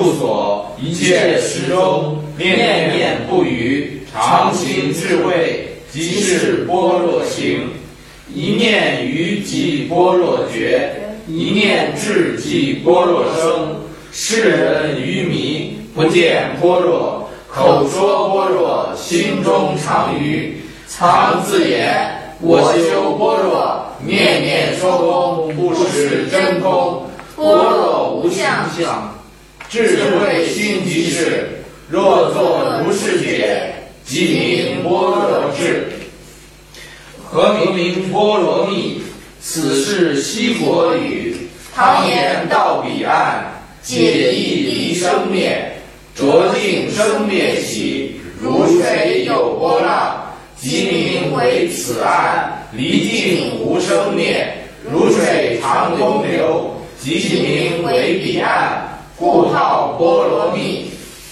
处所，一切时中，念念不渝，常行智慧，即是般若行。一念愚即般若觉，一念智即般若生。世人愚迷，不见般若，口说般若，心中常愚。常自言：我修般若，念念说空，不识真空。般若无相，智慧心即是。若作如是解，即名般若智。何名波罗蜜？此是西佛语。汤言到彼岸，解义离生灭。浊净生灭起，如水有波浪，即名为此岸。离净无生灭，如水长东流，即名为彼岸。故号波罗蜜。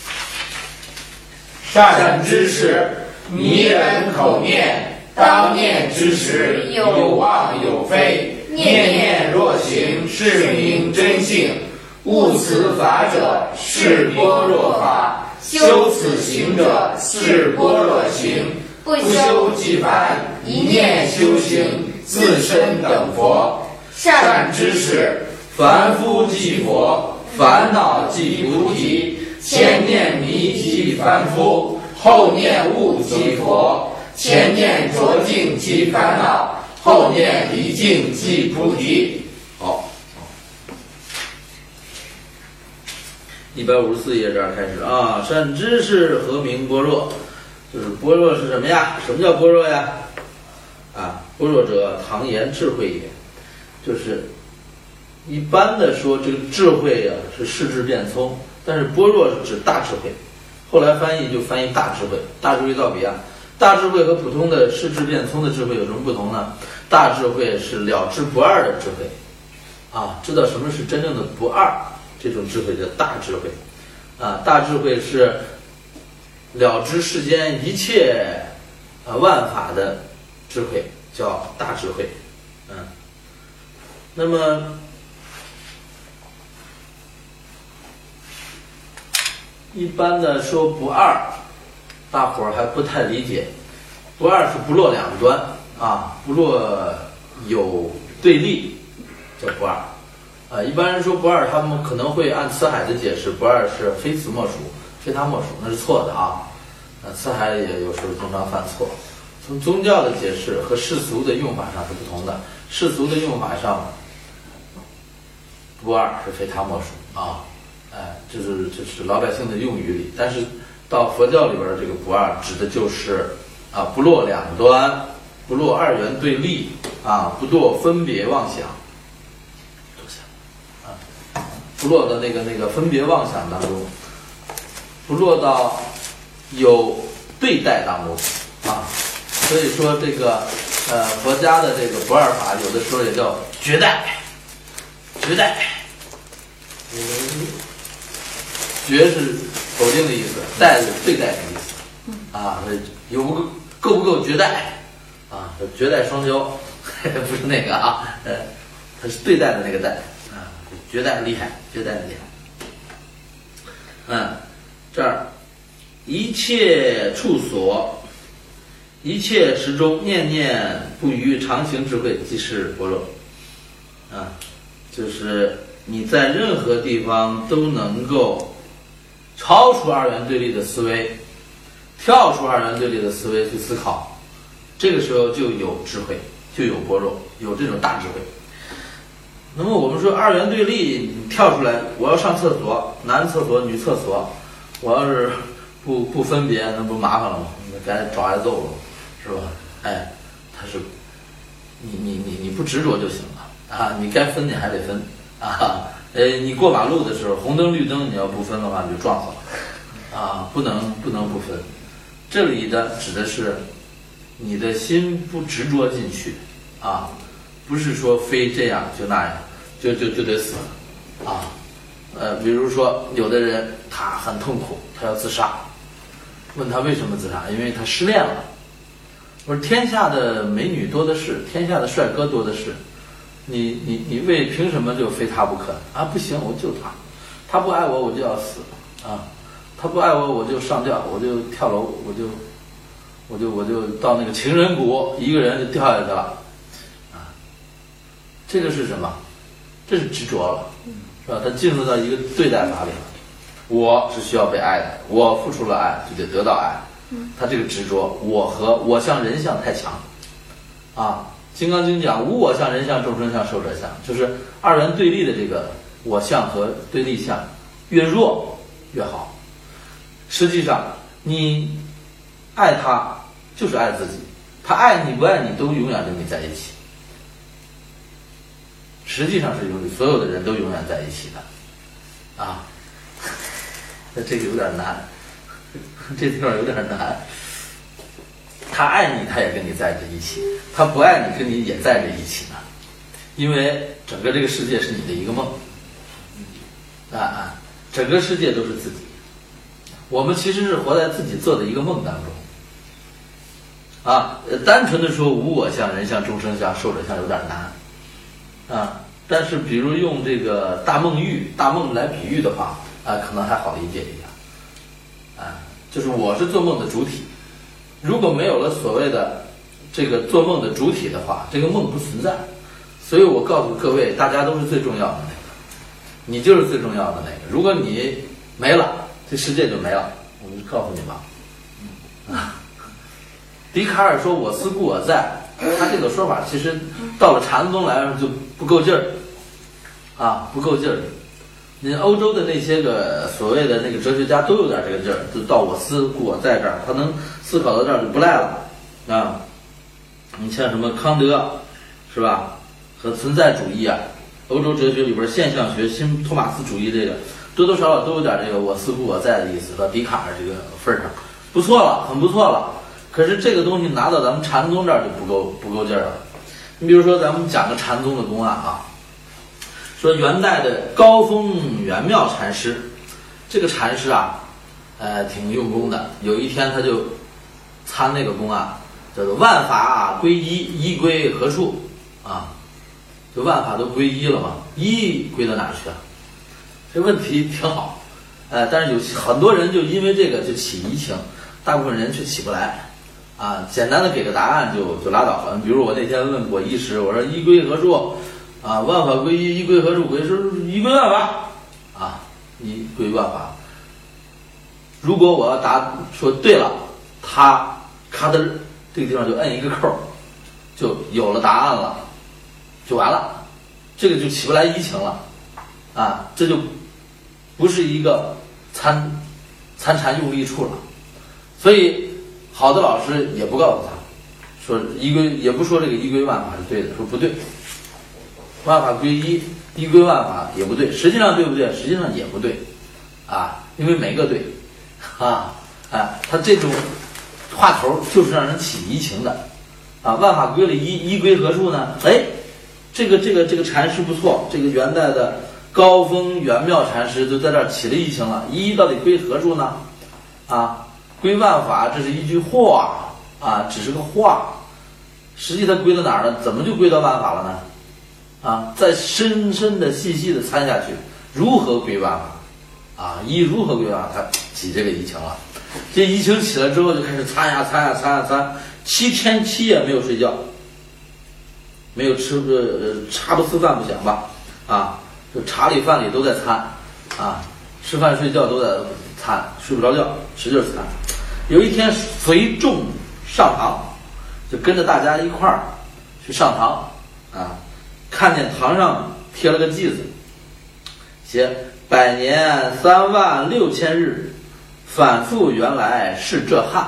善知识，迷人口念，当念之时，有妄有非，念念若行，是名真性。悟此法者，是般若法；修此行者，是般若行。不修即凡，一念修行，自身等佛。善知识，凡夫即佛，烦恼即菩提。前念迷即凡夫，后念悟即佛。前念浊净即烦恼，后念离净即菩提。好 ，154页这儿开始啊。善知识，何名般若？就是般若是什么呀？什么叫般若呀？啊，般若者，唐言智慧也。就是一般的说，这个智慧呀是视智变聪，但是般若是指大智慧。后来翻译就翻译大智慧，大智慧到彼岸。大智慧和普通的视智变聪的智慧有什么不同呢？大智慧是了知不二的智慧，啊，知道什么是真正的不二，这种智慧叫大智慧。啊，大智慧是了知世间一切万法的智慧，叫大智慧。那么一般的说不二，大伙儿还不太理解。不二是不落两端啊，不落有对立，叫不二。一般人说不二，他们可能会按辞海的解释，不二是非此莫属，非他莫属，那是错的啊。辞海也有时候经常犯错。从宗教的解释和世俗的用法上是不同的。世俗的用法上，不二是非他莫属啊，这是老百姓的用语里。但是到佛教里边这个不二指的就是不落两端，不落二元对立啊，不落分别妄想，不落到那个分别妄想当中，不落到有对待当中啊。所以说这个佛家的这个不二法有的时候也叫绝代，绝代，绝是否定的意思，代是对待的意思啊，够不够绝代啊？绝代双骄不是那个啊，它是对待的那个代啊，绝代厉害，绝代厉害。这儿一切处所，一切时中，念念不渝，常行智慧，即是般若。就是你在任何地方都能够超出二元对立的思维，跳出二元对立的思维去思考，这个时候就有智慧，就有般若，有这种大智慧。那么我们说二元对立，你跳出来，我要上厕所，男厕所女厕所，我要是不分别，那不麻烦了吗？该找挨揍了，是吧？他是你不执着就行了啊，你该分你还得分啊。你过马路的时候，红灯绿灯你要不分的话，你就撞死了啊，不能不分。这里的指的是你的心不执着进去啊，不是说非这样就那样就得死啊。比如说有的人他很痛苦，他要自杀，问他为什么自杀？因为他失恋了。我说天下的美女多的是，天下的帅哥多的是，你凭什么就非他不可啊？不行，我就他他不爱我我就要死啊，他不爱我我就上吊，我就跳楼，我就到那个情人谷，一个人就掉下去了啊。这个是什么？这是执着了，是吧？他进入到一个对待法里了。我是需要被爱的，我付出了爱就得得到爱。他这个执着，我相人相太强啊。金刚经讲无我相、人相、众生相、寿者相，就是二元对立的这个我相和对立相越弱越好。实际上你爱他就是爱自己，他爱你不爱你都永远跟你在一起，实际上是所有的人都永远在一起的啊。那这个有点难，这地方有点难。他爱你他也跟你在着一起，他不爱你跟你也在着一起呢，因为整个这个世界是你的一个梦整个世界都是自己，我们其实是活在自己做的一个梦当中单纯的说无我相、人相、众生相、寿者相有点难但是比如用这个大梦来比喻的话可能还好理解一点就是我是做梦的主体，如果没有了所谓的这个做梦的主体的话，这个梦不存在。所以我告诉各位，大家都是最重要的那个，你就是最重要的那个。如果你没了，这世界就没了。我就告诉你吧，笛卡尔说我思故我在，他这个说法其实到了禅宗来就不够劲儿不够劲儿。你欧洲的那些个所谓的那个哲学家都有点这个劲儿，就到我思故我在这儿，他能思考到这儿就不赖了你像什么康德是吧，和存在主义欧洲哲学里边现象学、新托马斯主义这个多多少少都有点这个我思故我在的意思，到笛卡尔这个份上不错了，很不错了。可是这个东西拿到咱们禅宗这儿就不够劲儿了。你比如说咱们讲个禅宗的公案说元代的高峰圆妙禅师，这个禅师挺用功的。有一天他就参那个公案，叫做万法归一，一归何处就万法都归一了嘛，一归到哪儿去这问题挺好但是有很多人就因为这个就起疑情，大部分人却起不来简单的给个答案就拉倒了。比如我那天问过一师，我说一归何处万法归一，一归何处？归是一归万法一归万法。如果我要答说对了，他咔噔这个地方就摁一个扣，就有了答案了，就完了，这个就起不来疑情了这就不是一个参禅用力处了。所以好的老师也不告诉他说一归，也不说这个一归万法是对的，说不对，万法归一，一归万法也不对。实际上对不对？实际上也不对因为没个对他这种话头就是让人起疑情的万法归了一，一归何处呢？这个禅师不错，这个元代的高峰圆妙禅师就在这儿起了疑情了。一到底归何处呢归万法，这是一句话只是个话，实际它归到哪儿了？怎么就归到万法了呢再深深的细细的参下去，如何归万法一如何归万法，他起这个疑情了。这疑情起来之后就开始参7天7夜没有睡觉，没有茶不思饭不想吧就茶里饭里都在参吃饭睡觉都在参，睡不着觉使劲参。有一天随众上堂，就跟着大家一块儿去上堂看见堂上贴了个记子，写百年36000日，反复原来是这汉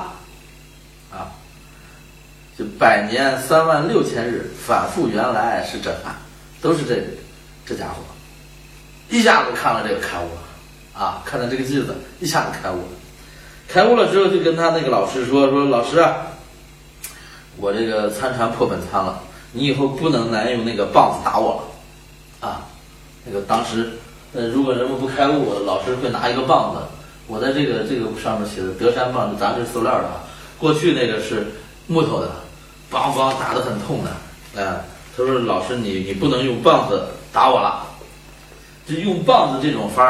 就百年36000日，反复原来是这汉，都是这家伙一下子看了这个开悟了看了这个记子一下子开悟了。开悟了之后就跟他那个老师说老师我这个参禅破本参了，你以后不能来用那个棒子打我了那个当时如果人们不开悟，老师会拿一个棒子，我在这个上面写的德山棒，咱这是塑料的过去那个是木头的，梆梆打得很痛的他说老师你不能用棒子打我了，就用棒子这种法儿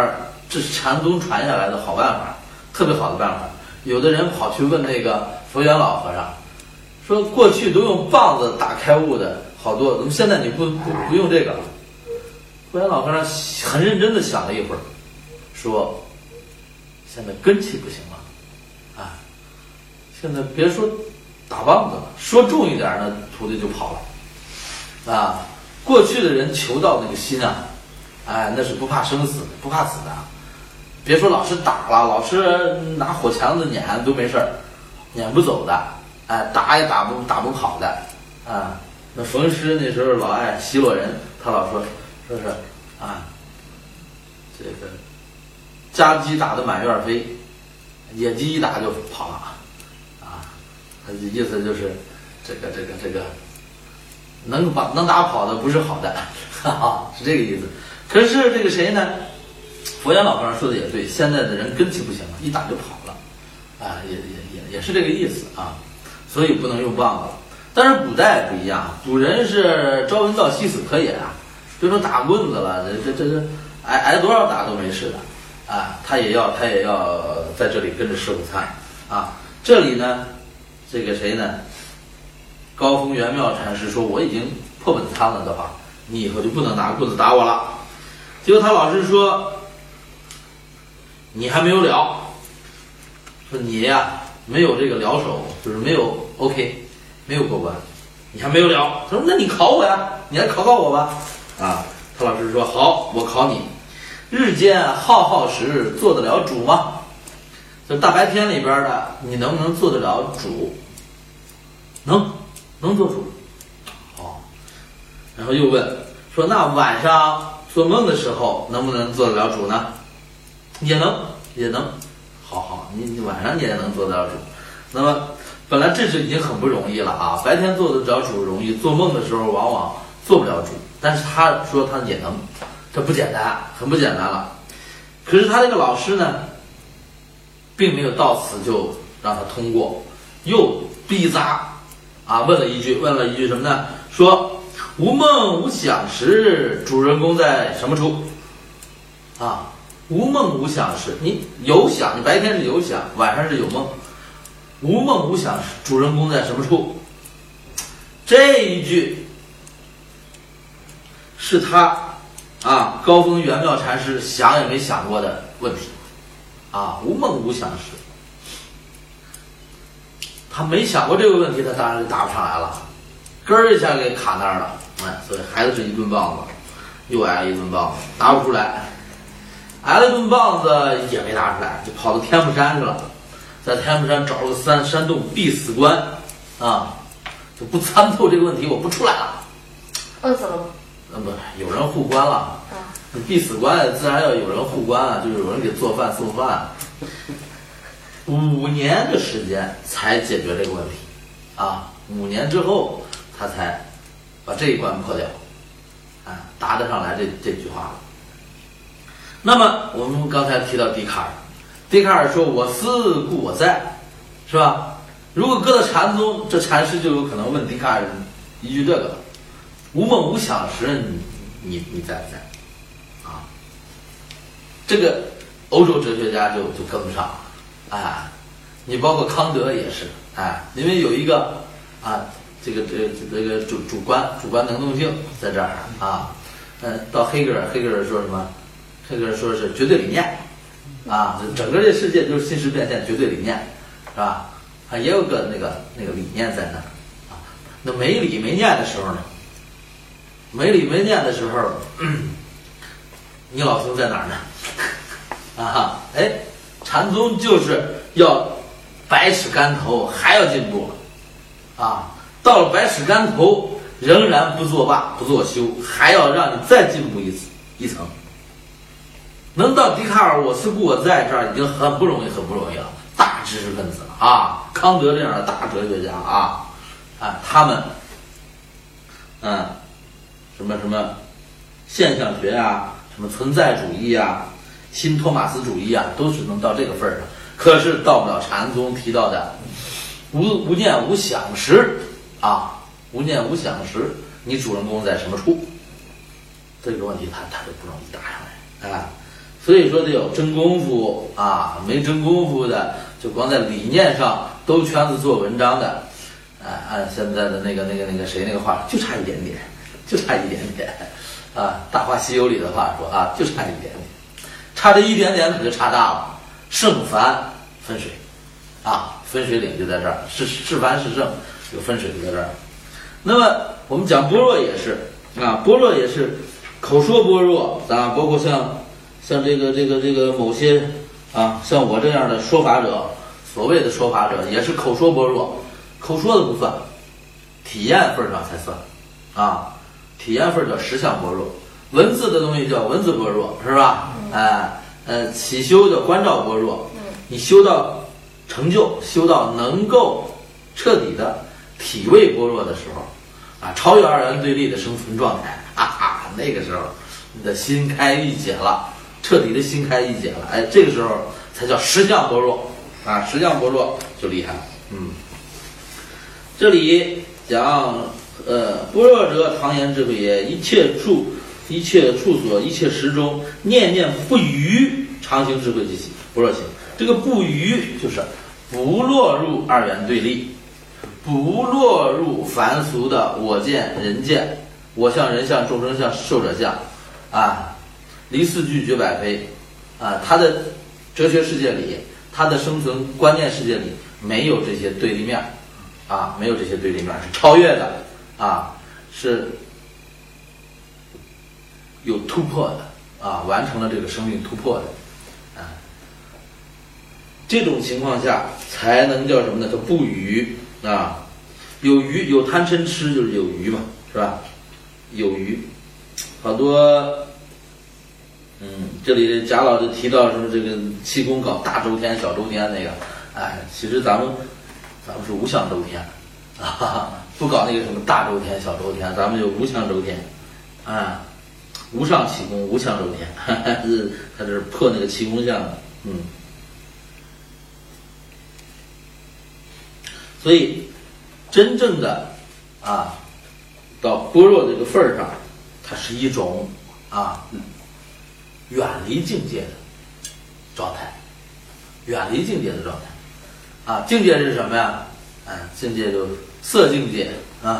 这是禅宗传下来的好办法，特别好的办法。有的人跑去问那个佛缘老和尚，说过去都用棒子打开悟的好多，怎么现在你不用这个了？佛缘老和尚很认真的想了一会儿，说现在根气不行了，啊，现在别说打棒子了，说重一点呢，徒弟就跑了，啊，过去的人求道那个心啊，哎，那是不怕生死，不怕死的。别说老师打了，老师拿火强子撵都没事儿，撵不走的，哎，打也打不跑的，啊，那冯师那时候老爱奚落人，他老说是啊，这个家鸡打得满院飞，野鸡一打就跑了，啊，他的意思就是这个能打跑的不是好的，哈哈，是这个意思。可是这个谁呢？佛缘老和尚说的也对，现在的人根气不行了，一打就跑了，啊，也是这个意思啊，所以不能用棒子了。但是古代不一样，古人是朝闻道夕死可也啊，别说打棍子了，这挨多少打都没事的啊，他也要在这里跟着师傅参啊。这里呢，这个谁呢？高峰圆妙禅师说，我已经破本参了的话，你以后就不能拿棍子打我了。结果他老师说，你还没有了，说你呀没有这个了手，就是没有 OK， 没有过关，你还没有了。他说那你考我呀，你来考我吧。啊，他老师说好，我考你，日间浩时做得了主吗？就大白天里边的，你能不能做得了主？能做主。好，然后又问说，那晚上做梦的时候能不能做得了主呢？也能。好，你晚上你也能做得了主。那么本来这就已经很不容易了啊，白天做得了主容易，做梦的时候往往做不了主。但是他说他也能，这不简单，很不简单了。可是他这个老师呢，并没有到此就让他通过，又逼扎啊，问了一句什么呢？说无梦无想时，主人公在什么处？啊，无梦无想时，你有想，你白天是有想，晚上是有梦。无梦无想时，主人公在什么处？这一句是他啊，高峰圆妙禅师想也没想过的问题啊，无梦无想时，他没想过这个问题，他当然就答不上来了，根儿一下给卡那儿了。哎，所以孩子是一顿棒子，又挨了一顿棒子，答不出来，挨了顿棒子也没答出来，就跑到天目山去了，在天目山找了个山洞闭死关啊，就不参透这个问题，我不出来了。 饿死了吗？ 不，有人护关了。你闭死关自然要有人护关啊，就是有人给做饭送饭。5年的时间才解决这个问题啊，5年之后他才把这一关破掉，啊，答得上来这句话了。那么我们刚才提到笛卡尔，笛卡尔说我思故我在，是吧？如果搁到禅宗，这禅师就有可能问笛卡尔一句这个了：无梦无想时，你在不在？啊，这个欧洲哲学家就跟不上了。哎，你包括康德也是，哎，因为有一个啊，这个主观能动性在这儿啊，到黑格尔说什么？黑格尔说是绝对理念啊，整个这世界就是心识变现绝对理念，是吧？啊，也有个那个理念在那儿啊。那没理没念的时候呢？没理没念的时候，你老兄在哪儿呢？啊，哎。禅宗就是要百尺竿头，还要进步啊！到了百尺竿头，仍然不作罢不作休，还要让你再进步一层。能到笛卡尔我思故我在这儿已经很不容易了，大知识分子了啊！康德这样的大哲学家啊，他们什么现象学啊，什么存在主义啊，新托马斯主义啊，都是能到这个份儿上，可是到不了禅宗提到的无念无想时啊，无念无想时，你主人公在什么处？这个问题他就不容易答上来啊。 所以说得有真功夫啊，没真功夫的，就光在理念上兜圈子做文章的，按现在的那个谁那个话，就差一点点，就差一点点啊，《大话西游》里的话说啊，就差一点点，差这一点点可就差大了，圣凡分水啊，分水岭就在这儿，是凡是圣，有分水就在这儿。那么我们讲般若也是啊，般若也是口说般若啊，包括像这个某些啊，像我这样的说法者，所谓的说法者也是口说般若，口说的不算，体验份上才算啊，体验份叫实相般若，文字的东西叫文字般若，是吧？起修叫观照般若，你修到成就，修到能够彻底的体味般若的时候啊，超越二元对立的生存状态，那个时候你的心开意解了，彻底的心开意解了，这个时候才叫实相般若啊，实相般若就厉害了。这里讲般若者，唐言智慧也，一切处所，一切时中，念念不渝，常行智慧即起，般若行。这个不渝就是不落入二元对立，不落入凡俗的我见人见，我相人相众生相寿者相啊，离四句绝百非啊，他的哲学世界里，他的生存观念世界里没有这些对立面啊，没有这些对立面，是超越的啊，是有突破的啊，完成了这个生命突破的啊，这种情况下才能叫什么呢？叫不渝啊，有余，有贪嗔痴就是有余嘛，是吧？有余，好多，这里贾老就提到什么这个气功搞大周天、小周天那个，其实咱们是无相周天啊，不搞那个什么大周天、小周天，咱们就无相周天啊，无上气功、无相周天，他这是破那个气功相的，所以真正的到般若这个份儿上，它是一种远离境界的状态，远离境界的状态啊，境界是什么呀？境界就色境界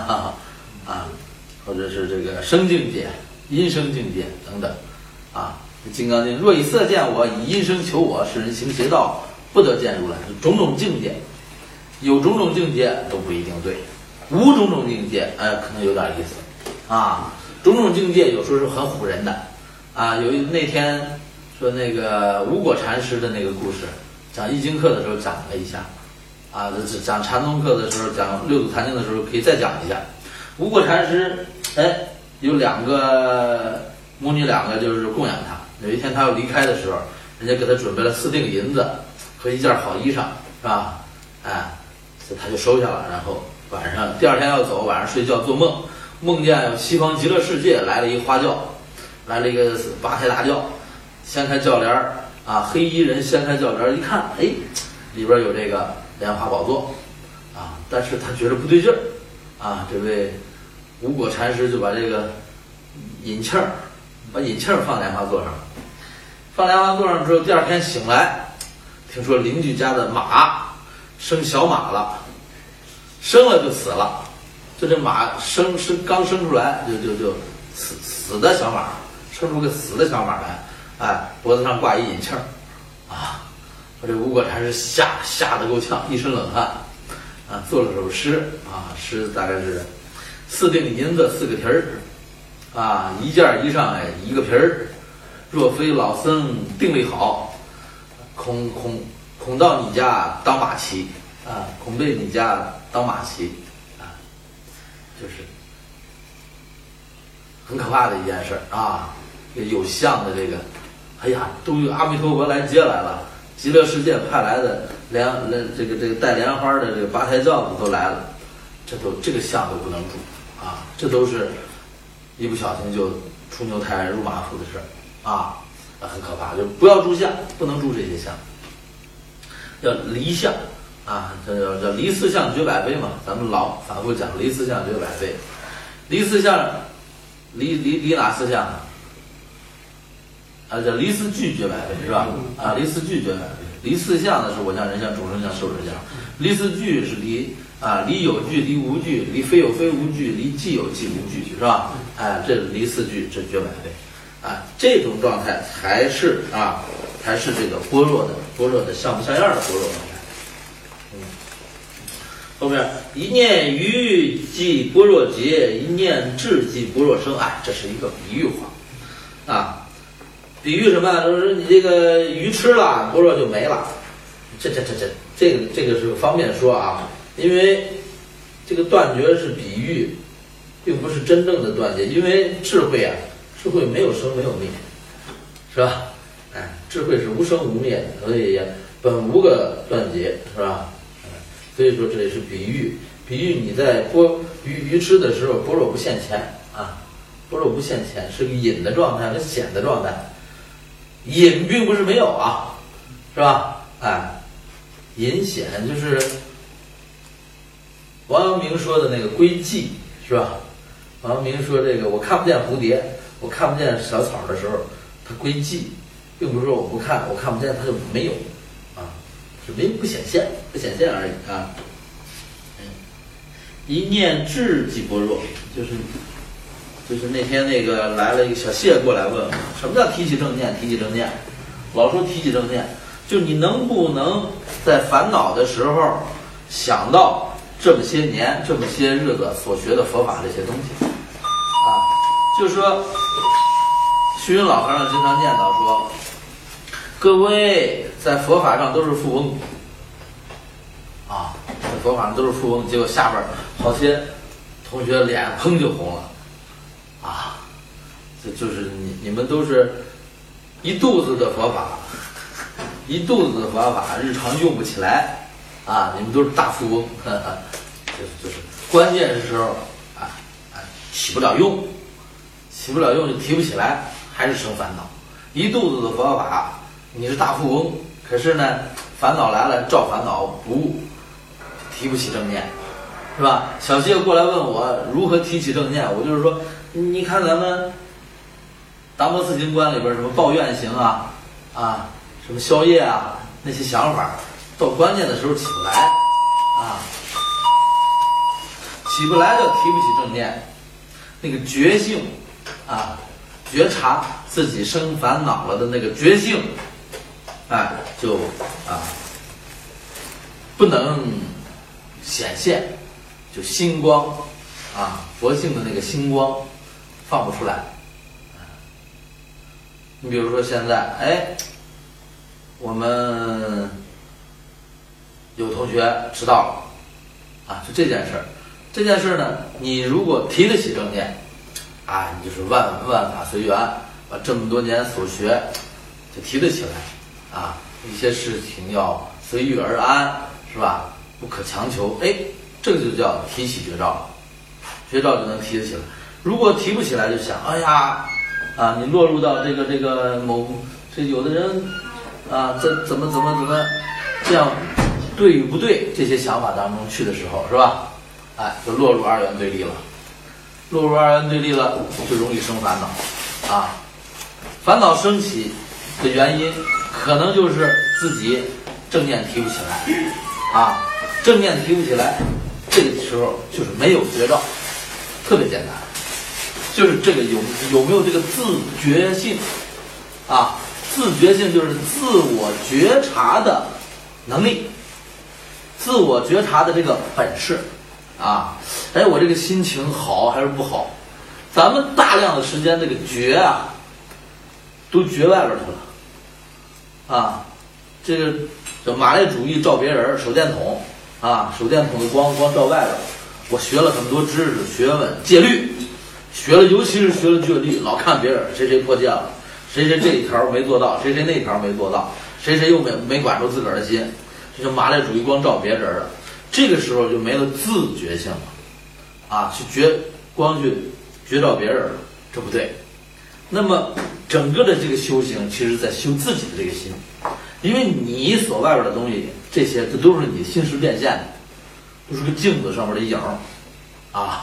或者是这个声境界、音声境界等等啊。金刚经若以色见我，以音声求我，使人行邪道，不得见如来。种种境界，有种种境界都不一定对，无种种境界可能有点意思啊。种种境界有时候是很唬人的啊。那天说那个无果禅师的那个故事，讲易经课的时候讲了一下啊，讲禅宗课的时候，讲六祖坛经的时候可以再讲一下。无果禅师有两个母女，两个就是供养他。有一天他要离开的时候，人家给他准备了4锭银子和一件好衣裳，是吧？他就收下了。然后晚上第二天要走，晚上睡觉做梦，梦见西方极乐世界来了一花轿，来了一个8抬大轿，掀开轿帘黑衣人掀开轿帘一看，里边有这个莲花宝座但是他觉得不对劲儿这位无果禅师就把这个引气儿放莲花座上，放莲花座上之后，第二天醒来，听说邻居家的马生小马了，生了就死了，就这马刚生出来就死的小马，生出个死的小马来，脖子上挂一引气儿我这无果禅师吓得够呛，一身冷汗做了首诗诗大概是4锭银子4个皮儿一件衣裳1个皮儿，若非老僧定力好，恐到你家当马骑恐被你家当马骑就是很可怕的一件事有相的这个，都有阿弥陀佛来接来了，极乐世界派来的这个带莲花的这个8抬轿子都来了，这个相都不能住这都是一不小心就出牛胎入马腹的事很可怕，就不要住相，不能住这些相，要离相这叫离四相绝百非嘛，咱们老反复讲离四相绝百非，离四相离哪四相叫离四俱绝百倍是吧？离四俱绝百倍。离四相呢是我相、人相、众生相、寿者相。离四俱是离有据、离无据、离非有非无据、离既有既无据，是吧？这离四俱，这绝百倍。这种状态才是这个般若的像不像样的般若状态。后面一念愚即般若劫，一念智即般若生。这是一个比喻话比喻什么？就是你这个鱼吃了，般若就没了。这个是方便说因为这个断绝是比喻，并不是真正的断绝。因为智慧没有生没有灭，是吧？智慧是无生无灭的，所以本无个断绝，是吧？所以说这里是比喻，比喻你在愚痴的时候，般若不现前般若不现前，是个隐的状态和显的状态。隐并不是没有是吧？隐显就是王阳明说的那个归寂，是吧？王阳明说这个我看不见蝴蝶，我看不见小草的时候，它归寂，并不是说我不看，我看不见它就没有是不显现而已一念智即般若，就是那天那个来了一个小谢过来问我，什么叫提起正念？提起正念，老说提起正念，就你能不能在烦恼的时候想到这么些年、这么些日子所学的佛法这些东西就是说，虚云老和尚经常念叨说，各位在佛法上都是富翁在佛法上都是富翁，结果下边好些同学脸砰就红了就是你们都是一肚子的佛法，日常用不起来你们都是大富翁就是关键的时候起不了用就提不起来，还是生烦恼。一肚子的佛法，你是大富翁，可是呢烦恼来了照烦恼不误，提不起正念，是吧？小谢过来问我如何提起正念，我就是说，你看咱们达摩四经观里边什么抱怨行什么宵夜那些想法，到关键的时候起不来起不来就提不起正念。那个觉性觉察自己生烦恼了的那个觉性就不能显现，就星光佛性的那个星光放不出来。你比如说现在我们有同学知道了就这件事呢，你如果提得起正念你就是万法随缘，把这么多年所学就提得起来一些事情要随遇而安，是吧？不可强求，这个就叫提起觉照了，觉照就能提得起来。如果提不起来，就想你落入到这个有的人这怎么这样对与不对这些想法当中去的时候，是吧？就落入二元对立了，就容易生烦恼烦恼升起的原因可能就是自己正念提不起来正念提不起来，这个时候就是没有觉照，特别简单，就是这个有没有这个自觉性自觉性就是自我觉察的能力，自我觉察的这个本事我这个心情好还是不好？咱们大量的时间这个觉都觉外边去了这个叫马列主义照别人，手电筒手电筒的光照外边。我学了很多知识学问戒律，尤其是学了戒律，老看别人谁破戒了，谁这一条没做到，谁那一条没做到，谁又没管住自个儿的心，这就马列主义光照别人了。这个时候就没了自觉性了光去觉照别人了，这不对。那么整个的这个修行其实在修自己的这个心，因为你所外边的东西，这些这都是你心识变现的，都是个镜子上面的影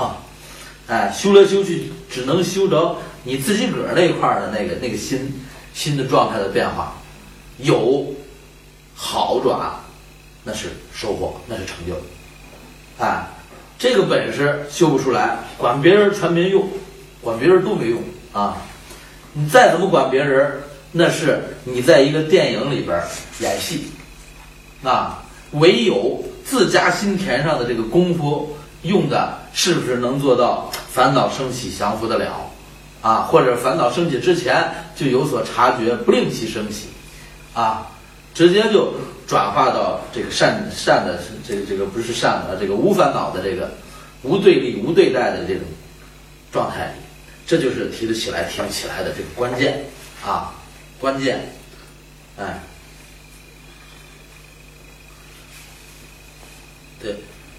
修来修去只能修着你自己个儿那一块的那个心新的状态的变化，有好转，那是收获，那是成就。哎，这个本事修不出来，管别人全没用，管别人都没用啊！你再怎么管别人，那是你在一个电影里边演戏，啊，唯有自家心田上的这个功夫用的是不是能做到烦恼升起降服得了啊？或者烦恼升起之前就有所察觉，不令其升起啊，直接就转化到这个善的这个不是善的这个无烦恼的这个无对立无对待的这种状态里，这就是提得起来提不起来的这个关键啊，关键，哎，对，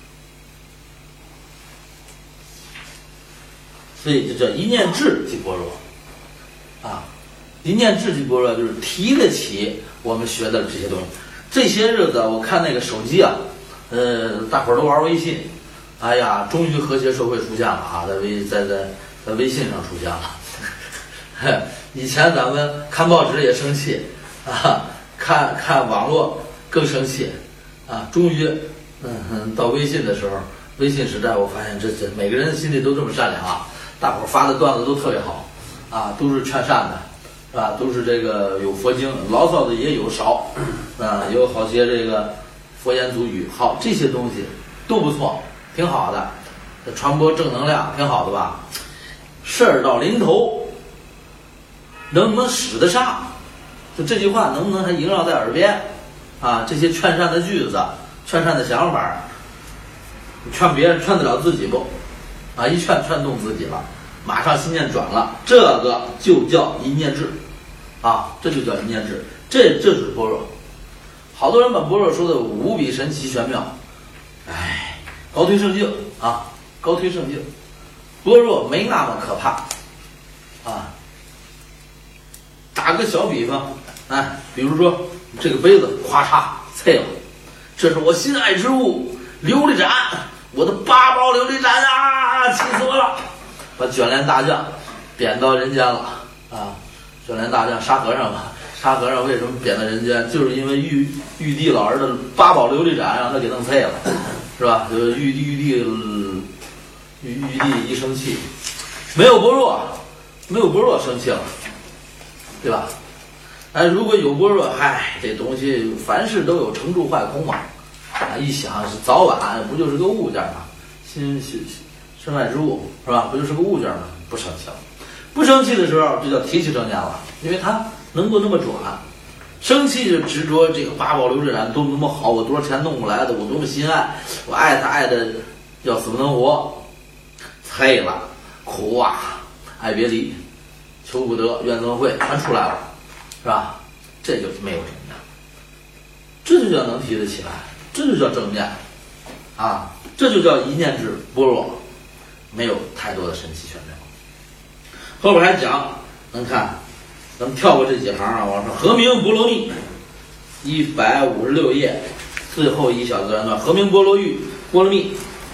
所以就叫一念智即般若啊，一念智即般若就是提得起我们学的这些东西。这些日子我看那个手机啊，大伙儿都玩微信，哎呀，终于和谐社会出现了啊，在微信上出现了。以前咱们看报纸也生气啊，看网络更生气啊，终于到微信的时候，微信时代我发现这每个人心里都这么善良啊，大伙儿发的段子都特别好啊，都是劝善的，是吧？都是这个有佛经，牢骚的也有少啊，有好些这个佛言俗语，好，这些东西都不错，挺好的，传播正能量挺好的吧？事儿到临头，能不能使得上？就这句话能不能还萦绕在耳边啊？这些劝善的句子，劝善的想法，劝别人劝得了自己不？啊，一劝动自己了，马上心念转了，这个就叫一念智啊，这就叫一念智，这是般若。好多人把般若说的无比神奇玄妙，哎，高推圣境啊，高推圣境。般若没那么可怕啊！打个小比方，哎，比如说这个杯子咵嚓碎了，这是我心爱之物琉璃盏，我的八宝琉璃盏啊，气死我了！把卷帘大将贬到人间了啊！卷帘大将沙和尚嘛，沙和尚为什么贬到人间？就是因为玉帝老人的八宝琉璃盏让他给弄碎了，是吧？就是玉帝一生气，没有般若生气了，对吧？哎，如果有般若，嗨，这东西凡事都有成住坏空嘛，啊，一想是早晚不就是个物件嘛，身外之物是吧？不就是个物件嘛，不生气了。不生气的时候，就叫提起正念了，因为它能够那么转。生气就执着这个八宝琉璃盏多么多么好，我多少钱弄过来的，我多么心爱，我爱它爱的要死不能活。黑了，苦啊，爱别离，求不得，怨憎会，全出来了，是吧？这就没有正念，这就叫能提得起来，这就叫正念啊，这就叫一念智般若，没有太多的神奇玄妙。后边还讲，能看，咱们跳过这几行啊，往上。和名波罗蜜，156页，最后一小自然段，和名波罗蜜。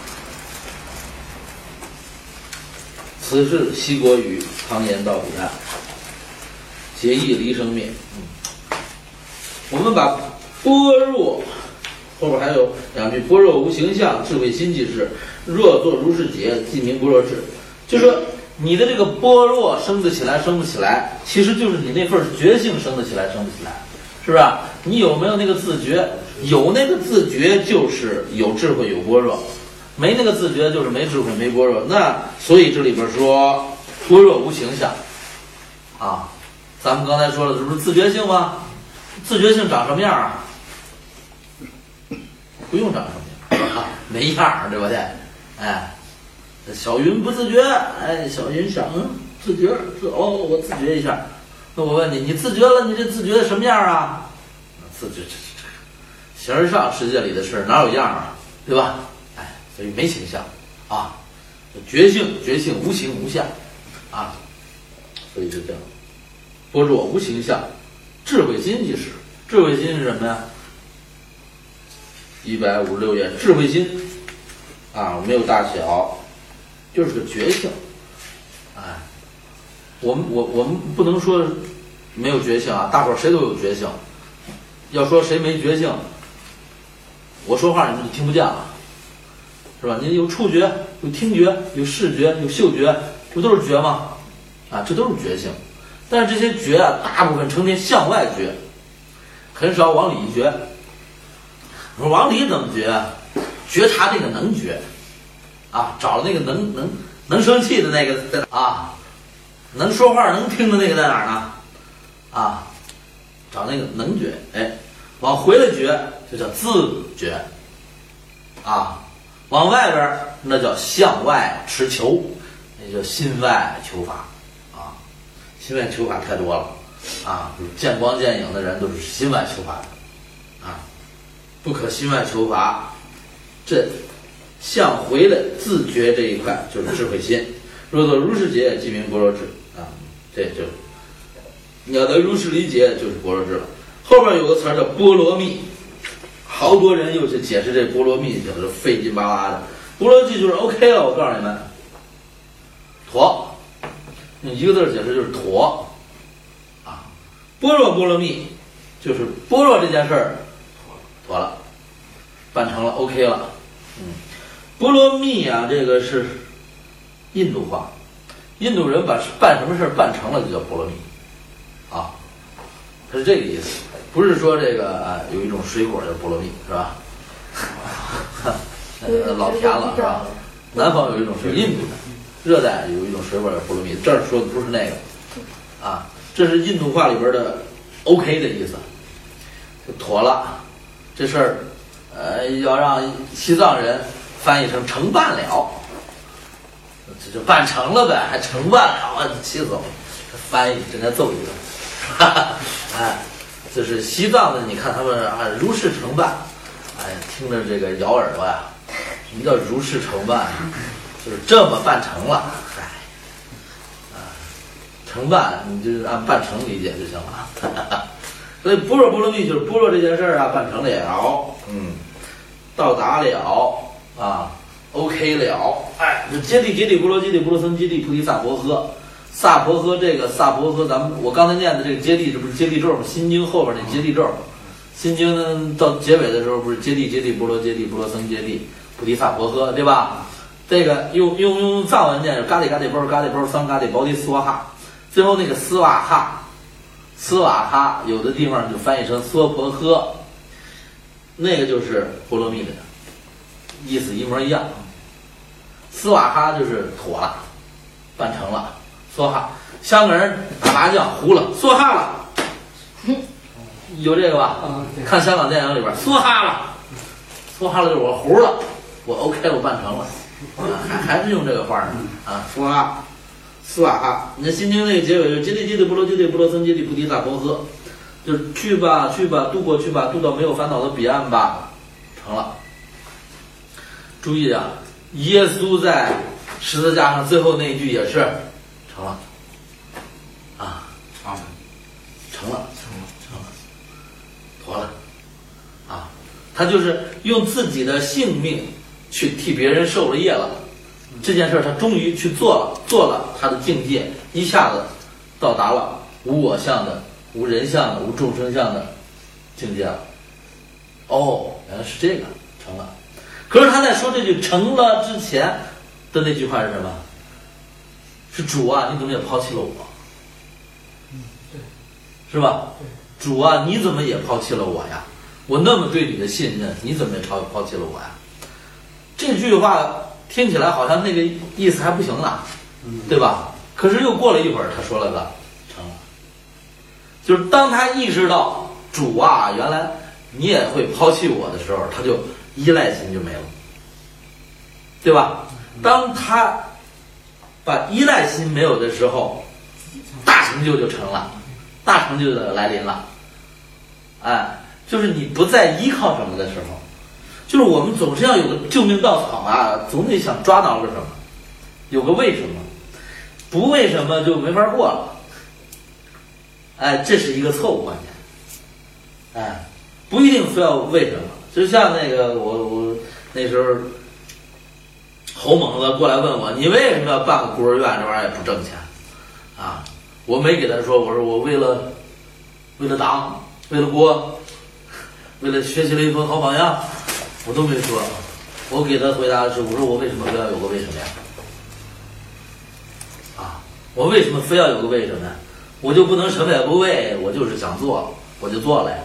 此是西国语，唐言到彼岸，结义离生灭。我们把般若后边还有两句：般若无形象，智慧心即是。若作如是解，即名般若智。就说你的这个般若升得起来，升不起来，其实就是你那份觉性升得起来，升不起来，是不是？你有没有那个自觉？有那个自觉，就是有智慧，有般若。没那个自觉，就是没智慧，没般若。那所以这里边说般若无形象啊，咱们刚才说了，这不是自觉性吗？自觉性长什么样啊？不用长什么样，没样，对不对？哎，小云不自觉，哎，小云想自觉，我自觉一下。那我问你，你自觉了，你这自觉的什么样啊？自觉形而上世界里的事哪有样啊？对吧？所以没形象啊，觉性无形无相啊，所以就这样。般若无形象，智慧心即是。智慧心是什么呀？156页，智慧心啊，没有大小，就是个觉性。哎，我们不能说没有觉性啊，大伙儿谁都有觉性。要说谁没觉性，我说话你们就听不见了，是吧？你有触觉，有听觉，有视觉，有嗅觉，不都是觉吗？啊，这都是觉性。但是这些觉啊，大部分成天向外觉，很少往里觉。往里怎么觉？觉察这个能觉啊，找了那个能生气的那个在啊，能说话能听的那个在哪儿呢？啊，找那个能觉，哎，往回来觉就叫自觉啊，往外边那叫向外持求，那叫心外求法啊。心外求法太多了啊，见光见影的人都是心外求法的啊，不可心外求法。这向回来自觉这一块就是智慧心。若得如是解，即名般若智啊，这就你要得如是理解，就是般若智了。后边有个词儿叫波罗蜜，好多人又去解释这波罗蜜，就是费劲巴拉的。波罗蜜就是 OK 了，我告诉你们，妥，用一个字解释就是妥啊。般若蜜就是般若这件事儿妥了，办成了 OK 了。波罗蜜啊，这个是印度话，印度人把办什么事儿办成了就叫波罗蜜啊，它是这个意思，不是说这个啊有一种水果叫波罗蜜是吧？老甜了是吧？南方有一种是印度的热带有一种水果叫波罗蜜，这儿说的不是那个啊，这是印度话里边的 OK 的意思，就妥了，这事儿要让西藏人翻译成成办了，这就办成了呗，还成办了啊，气死我了！翻译真该揍一顿，哎，就是西藏的，你看他们啊，如是成办，哎，听着这个咬耳朵呀，什么叫如是成办？就是这么办成了，嗨，啊，成办你就按办成理解就行了。所以般若波罗蜜就是般若这件事儿啊，办成了，到达了啊 ，OK 了，哎，这揭谛波罗揭谛波罗僧揭谛菩提萨婆诃，萨婆诃这个萨婆诃，我刚才念的这个揭谛，这不是揭谛咒吗？心经后边那揭谛咒，心经呢到结尾的时候不是揭谛波罗揭谛波罗僧揭谛菩提萨婆诃，对吧？这个用藏文念是嘎喱波桑嘎喱薄提斯瓦哈，最后那个斯瓦哈有的地方就翻译成娑婆诃，那个就是波罗蜜的意思一模一样。斯瓦哈就是妥了，办成了。梭哈，香港人打麻将胡了，梭哈了，有这个吧？看香港电影里边，梭哈了就是我胡了，我 OK 我办成了，还是用这个话呢啊，梭哈。斯瓦哈，你看《心经》那个结尾就是揭谛波罗揭谛波罗僧揭谛菩提萨婆诃，就是去吧，渡过去吧，渡到没有烦恼的彼岸吧，成了。注意啊，耶稣在十字架上最后那一句也是成了，啊，成了，妥了，啊，他就是用自己的性命去替别人受了业了。这件事他终于去做了，他的境界一下子到达了无我相的、无人相的、无众生相的境界了。哦，原来是这个，成了。可是他在说这句成了之前的那句话是什么？是主啊，你怎么也抛弃了我？是吧？主啊，你怎么也抛弃了我呀？我那么对你的信任，你怎么也抛弃了我呀？这句话听起来好像那个意思还不行呢，对吧？可是又过了一会儿，他说了个成了，就是当他意识到主啊，原来你也会抛弃我的时候，他就依赖心就没了，对吧？当他把依赖心没有的时候，大成就成了，大成就的来临了。哎，就是你不再依靠什么的时候。就是我们总是要有个救命稻草啊，总得想抓到个什么，有个为什么，不为什么就没法过了。哎，这是一个错误观念。哎，不一定非要为什么，就像那个我那时候侯猛子过来问我，你为什么要办个孤儿院？这玩意儿也不挣钱啊！我没给他说，我说我为了为了党，为了国，为了学习了一份好榜样，我都没说。我给他回答的是，我说我为什么非要有个为什么呀？我为什么非要有个为什么呀？我就不能什么也不为，我就是想做，我就做了呀。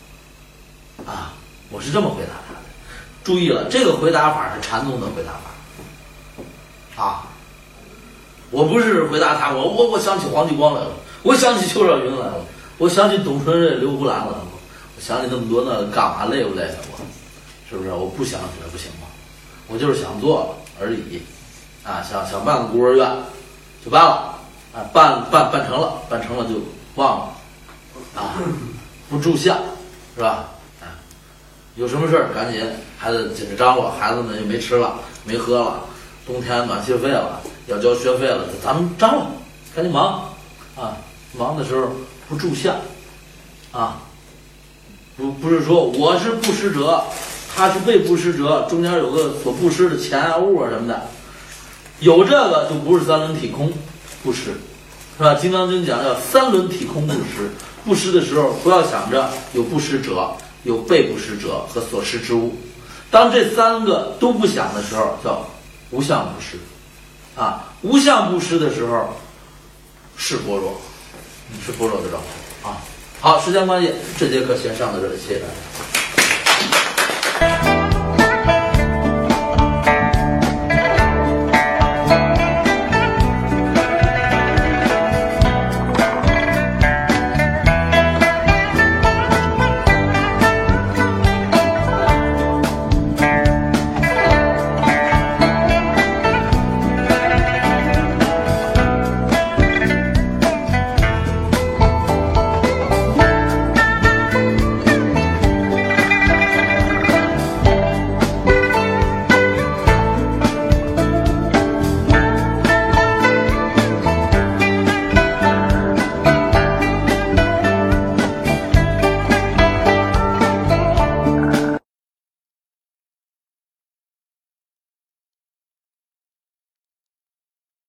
我是这么回答他的。注意了，这个回答法是禅宗的回答法。我不是回答他，我想起黄继光来了，我想起邱少云来了，我想起董存瑞、刘胡兰了，我想起那么多，那干嘛累不累的？是不是？我不想起来不行吗？我就是想做了而已。想办个孤儿院，就办了。办成了，办成了就忘了。不住相，是吧？有什么事儿赶紧，孩子紧着张罗，孩子们又没吃了，没喝了，冬天暖气费了，要交学费了，咱们张罗，赶紧忙。忙的时候不住相，不是说我是布施者，他是被布施者，中间有个所布施的钱啊、物啊什么的，有这个就不是三轮体空布施，是吧？《金刚经》讲要三轮体空布施，布施的时候不要想着有布施者、有被布施者和所施之物，当这三个都不想的时候，叫无相布施。无相布施的时候是般若，是般若的状态。好，时间关系，这节课先上到这里，谢谢大家。